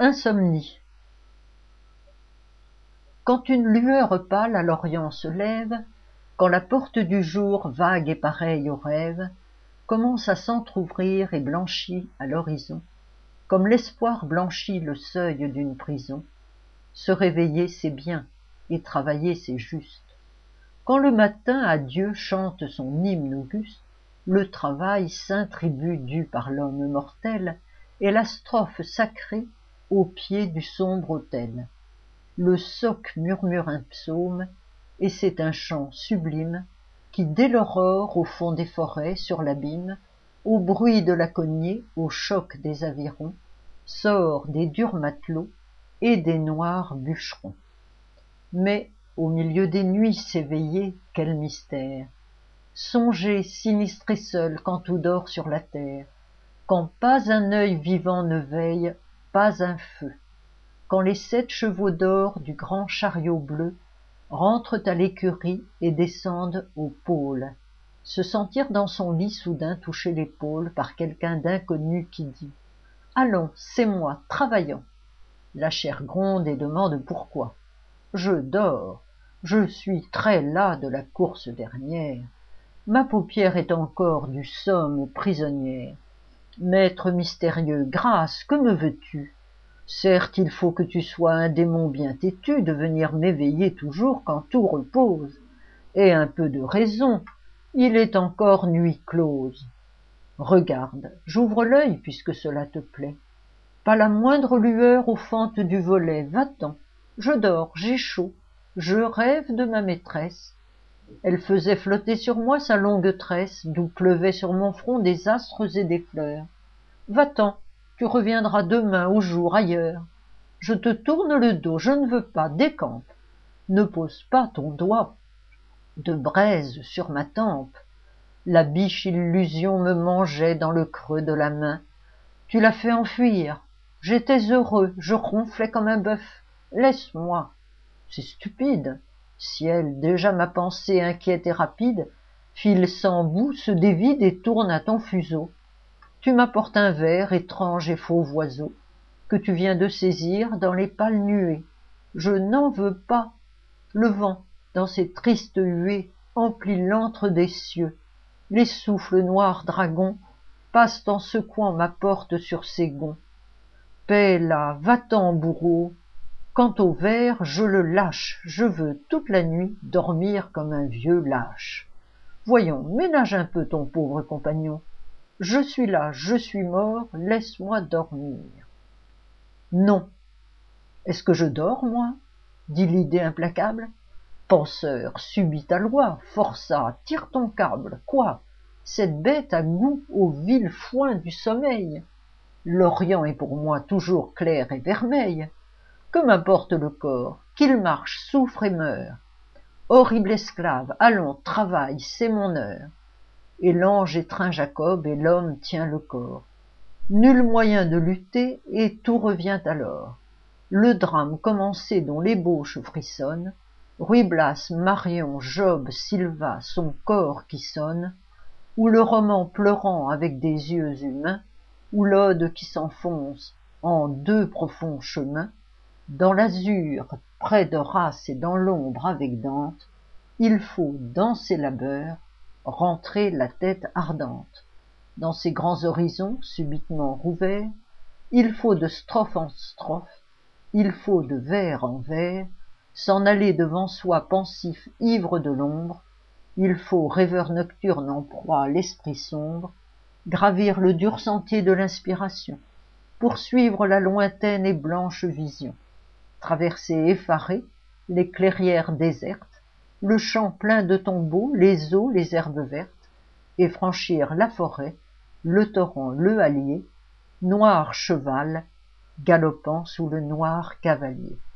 Insomnie. Quand une lueur pâle à l'orient se lève, quand la porte du jour, vague et pareille au rêve, commence à s'entr'ouvrir et blanchit à l'horizon, comme l'espoir blanchit le seuil d'une prison, se réveiller c'est bien, et travailler c'est juste. Quand le matin à Dieu chante son hymne auguste, le travail, saint tribut dû par l'homme mortel, est la strophe sacrée au pied du sombre autel. Le soc murmure un psaume, et c'est un chant sublime qui, dès l'aurore, au fond des forêts, sur l'abîme, au bruit de la cognée, au choc des avirons, sort des durs matelots et des noirs bûcherons. Mais, au milieu des nuits s'éveiller, quel mystère! Songez, sinistré seul, quand tout dort sur la terre, quand pas un œil vivant ne veille, pas un feu, quand les 7 chevaux d'or du grand chariot bleu rentrent à l'écurie et descendent au pôle, se sentir dans son lit soudain toucher l'épaule par quelqu'un d'inconnu qui dit « Allons, c'est moi, travaillons !» La chair gronde et demande pourquoi. « Je dors, je suis très las de la course dernière, ma paupière est encore du somme prisonnière. Maître mystérieux, grâce, que me veux-tu? Certes, il faut que tu sois un démon bien têtu de venir m'éveiller toujours quand tout repose. Et un peu de raison, il est encore nuit close. Regarde, j'ouvre l'œil puisque cela te plaît. Pas la moindre lueur aux fentes du volet, va-t'en. Je dors, j'ai chaud, je rêve de ma maîtresse. Elle faisait flotter sur moi sa longue tresse, d'où pleuvaient sur mon front des astres et des fleurs. Va-t'en, tu reviendras demain au jour ailleurs. Je te tourne le dos, je ne veux pas, décampe. Ne pose pas ton doigt de braise sur ma tempe. La biche illusion me mangeait dans le creux de la main. Tu l'as fait enfuir. J'étais heureux, je ronflais comme un bœuf. Laisse-moi. C'est stupide. Ciel, déjà ma pensée inquiète et rapide, file sans bout, se dévide et tourne à ton fuseau. Tu m'apportes un ver, étrange et faux oiseau, que tu viens de saisir dans les pâles nuées. Je n'en veux pas. Le vent, dans ses tristes huées, emplit l'antre des cieux. Les souffles noirs dragons passent en secouant ma porte sur ses gonds. Paix là, va-t'en, bourreau. Quant au ver, je le lâche, je veux toute la nuit dormir comme un vieux lâche. Voyons, ménage un peu ton pauvre compagnon. Je suis là, je suis mort, laisse-moi dormir. Non. Est-ce que je dors, moi? Dit l'idée implacable. Penseur, subis ta loi, forçat, tire ton câble. Quoi? Cette bête a goût au vil foin du sommeil. L'Orient est pour moi toujours clair et vermeil. Que m'importe le corps, qu'il marche, souffre et meure. Horrible esclave, allons, travaille, c'est mon heure. Et l'ange étreint Jacob et l'homme tient le corps. Nul moyen de lutter et tout revient alors. Le drame commencé dont l'ébauche frissonne, Ruy Blas, Marion, Job, Silva, son corps qui sonne, ou le roman pleurant avec des yeux humains, ou l'ode qui s'enfonce en 2 profonds chemins, dans l'azur, près d'Horace et dans l'ombre avec Dante, il faut, dans ses labeurs, rentrer la tête ardente. Dans ces grands horizons subitement rouverts, il faut de strophe en strophe, il faut de vers en vers, s'en aller devant soi pensif, ivre de l'ombre, il faut, rêveur nocturne en proie à l'esprit sombre, gravir le dur sentier de l'inspiration, poursuivre la lointaine et blanche vision, traverser effaré les clairières désertes, le champ plein de tombeaux, les eaux, les herbes vertes, et franchir la forêt, le torrent, le hallier, noir cheval, galopant sous le noir cavalier.